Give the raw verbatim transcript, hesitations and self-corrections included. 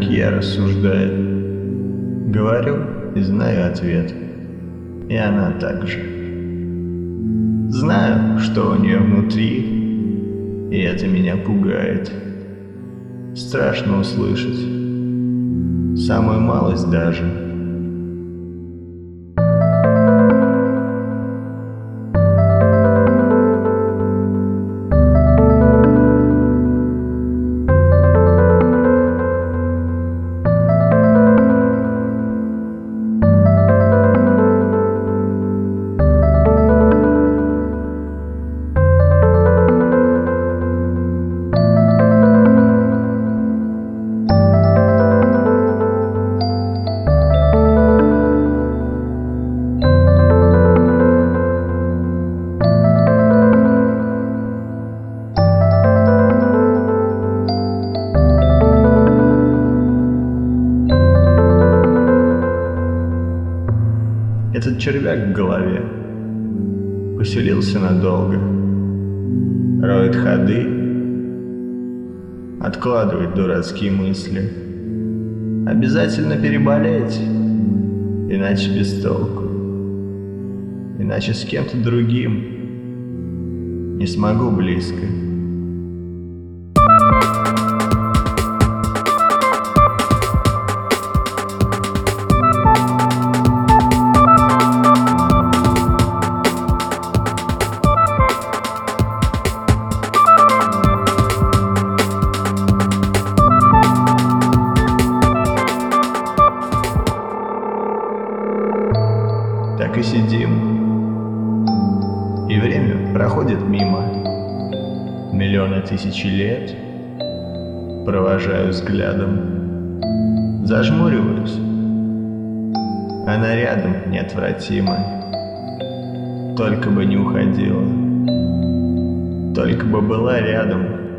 как я, рассуждает. Говорю и знаю ответ. И она также. Знаю, что у нее внутри, и это меня пугает. Страшно услышать. Самую малость даже. Этот червяк в голове поселился надолго, роет ходы, откладывает дурацкие мысли. Обязательно переболеть, иначе без толку, иначе с кем-то другим не смогу близко. Так и сидим, и время проходит мимо. Миллионы тысячи лет провожаю взглядом, зажмуриваюсь. Она рядом неотвратимо, только бы не уходила, только бы была рядом.